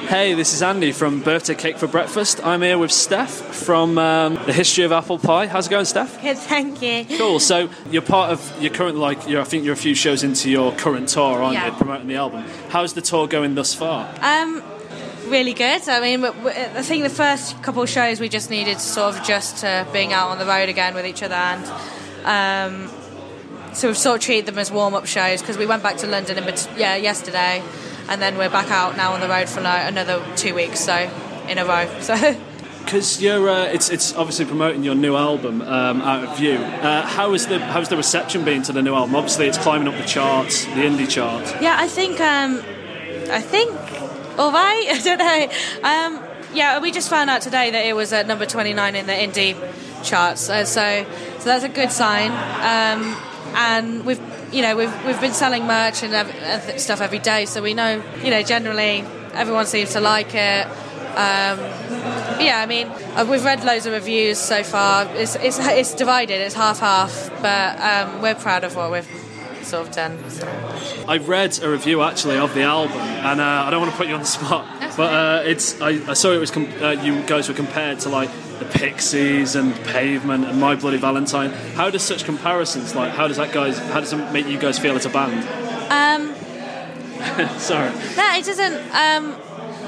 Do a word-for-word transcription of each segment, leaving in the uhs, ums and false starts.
Hey, this is Andy from Birthday Cake for Breakfast. I'm here with Steph from um, The History of Apple Pie. How's it going, Steph? Good, thank you. Cool. So you're part of your current, like, you're, I think you're a few shows into your current tour, aren't Yeah. you, promoting the album? How's the tour going thus far? Um, really good. I mean, w- w- I think the first couple of shows we just needed to sort of adjust to being out on the road again with each other, and um, so we've sort of treated them as warm-up shows because we went back to London in bet- yeah yesterday, and then we're back out now on the road for like another two weeks, so in a row. So. Because you're, uh, it's it's obviously promoting your new album, um, Out of View. Uh, how is the how's the reception been to the new album? Obviously, it's climbing up the charts, the indie charts. Yeah, I think um, I think all right. I don't know. Um, yeah, we just found out today that it was at number twenty-nine in the indie charts, uh, so so that's a good sign. Um, and we've you know we've we've been selling merch and ev- ev- stuff every day, so we know you know generally everyone seems to like it. Um, yeah, I mean, uh, we've read loads of reviews so far. It's it's it's divided. It's half half, but um, we're proud of what we've sort of done. So. I read a review actually of the album, and uh, I don't want to put you on the spot, That's but uh, it's I, I saw it was com- uh, you guys were compared to like the Pixies and Pavement and My Bloody Valentine. How does such comparisons, like how does that guys how does it make you guys feel as a band? Um, Sorry. no, it doesn't. Um,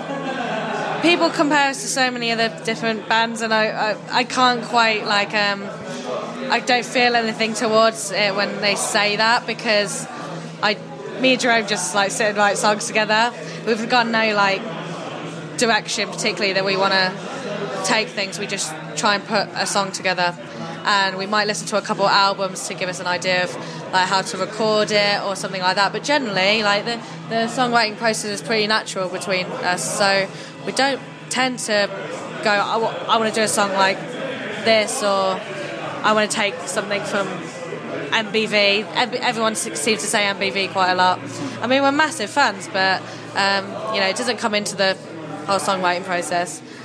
people compare us to so many other different bands, and I, I, I can't quite like um, I don't feel anything towards it when they say that, because I, me and Jerome just like sit and write songs together. We've got no like direction particularly that we want to take things. We just try and put a song together, and we might listen to a couple of albums to give us an idea of like how to record it or something like that. But generally, like the the songwriting process is pretty natural between us, so we don't tend to go, I, w- I want to do a song like this, or I want to take something from M B V. Ev- Everyone seems to say M B V quite a lot. I mean, we're massive fans, but um, you know, it doesn't come into the whole songwriting process.